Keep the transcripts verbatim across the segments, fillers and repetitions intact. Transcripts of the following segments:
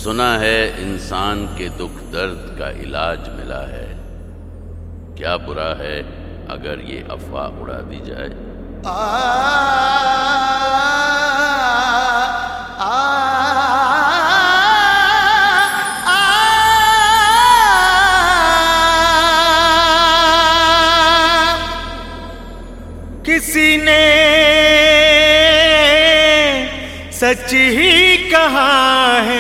सुना है इंसान के दुख दर्द का इलाज मिला है। क्या बुरा है अगर ये अफवाह उड़ा दी जाए। आ, आ, आ, किसी ने सच ही कहा है,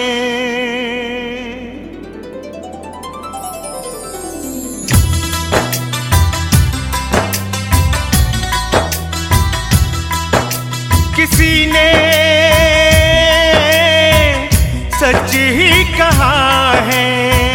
किसी ने सच ही कहा है।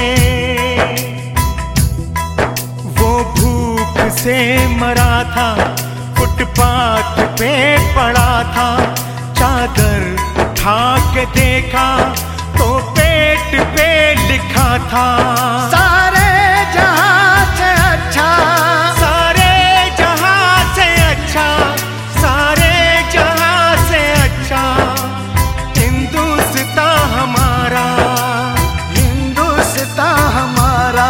वो भूख से मरा था, फुटपाथ पे पड़ा था, चादर उठा के देखा तो पेट पे लिखा था सारे जहां से अच्छा, सारे जहां से अच्छा, सारे जहां से अच्छा हिंदुस्तान हमारा, हिंदुस्तान हमारा।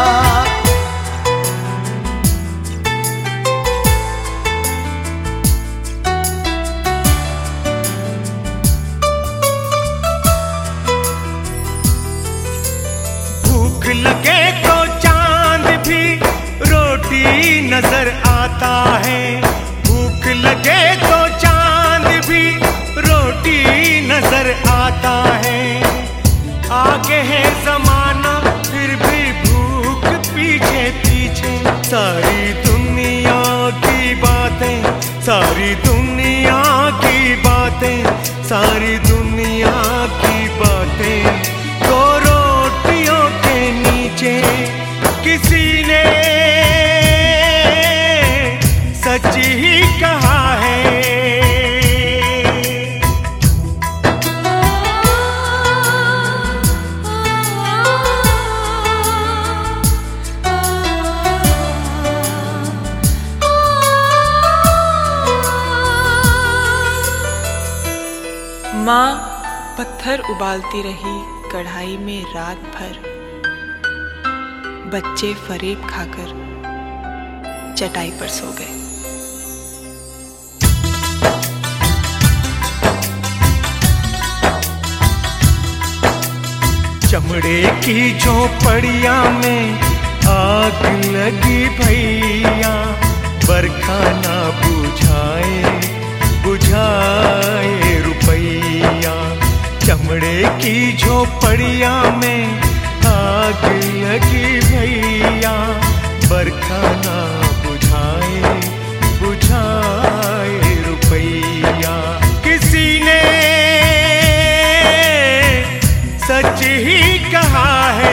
लगे तो चांद भी रोटी नजर आता है, भूख लगे तो चांद भी रोटी नजर आता है। आगे है जमाना फिर भी भूख पीछे पीछे, सारी दुनिया की बातें, सारी दुनिया की बातें, सारी दुनिया की बातें दो रोटियों के नीचे। किसी ने सच ही कहा है। माँ पत्थर उबालती रही कढ़ाई में रात भर, बच्चे फरेब खाकर चटाई पर सो गए। चमड़े की झोपड़ियां में आग लगी भैया, बरखा ना बुझाए बुझाए रुपैया। चमड़े की झोपड़ियां में आग लगी भैया, बरखा ना बुझाए बुझाए रुपैया। किसी ने सच ही कहा है।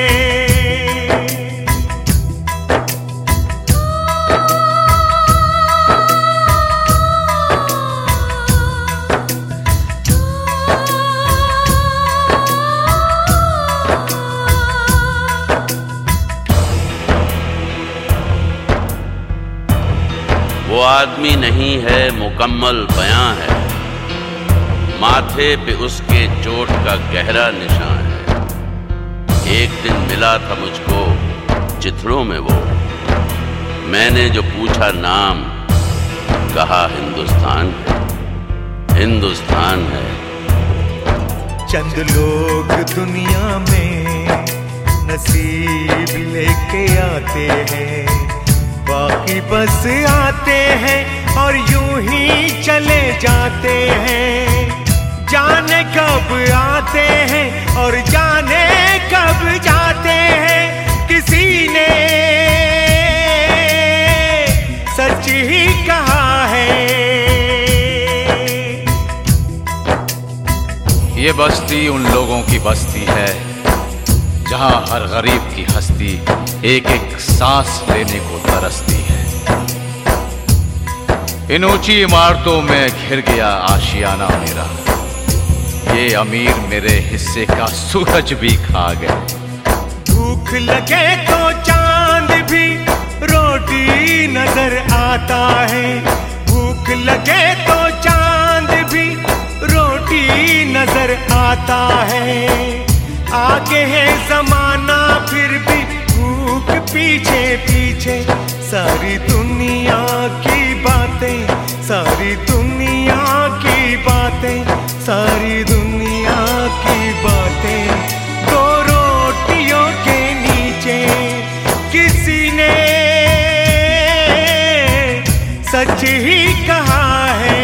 वो आदमी नहीं है मुकम्मल बयां है, माथे पे उसके चोट का गहरा निशान है। एक दिन मिला था मुझको चित्रों में वो, मैंने जो पूछा नाम कहा हिंदुस्तान है, हिंदुस्तान है। चंद लोग दुनिया में नसीब लेके आते हैं, बाकी बस आते हैं और यूं ही चले जाते हैं। जाने कब आते हैं और जाने कब जाते हैं। किसी ने सच ही कहा है। ये बस्ती उन लोगों की बस्ती है जहां हर गरीब की हस्ती एक एक सांस लेने को तरसती है। इन ऊंची इमारतों में घिर गया आशियाना मेरा, ये अमीर मेरे हिस्से का सूरज भी खा गए। भूख लगे तो चांद भी रोटी नजर आता है, भूख लगे तो चांद भी रोटी नजर आता है। की बातें, सारी दुनिया की बातें। दो रोटियों के नीचे किसी ने सच ही कहा है।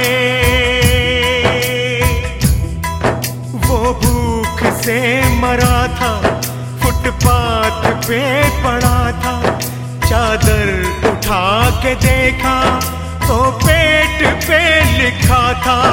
वो भूख से मरा था, फुटपाथ पे पड़ा था। चादर उठा के देखा तो पेट पे लिखा था,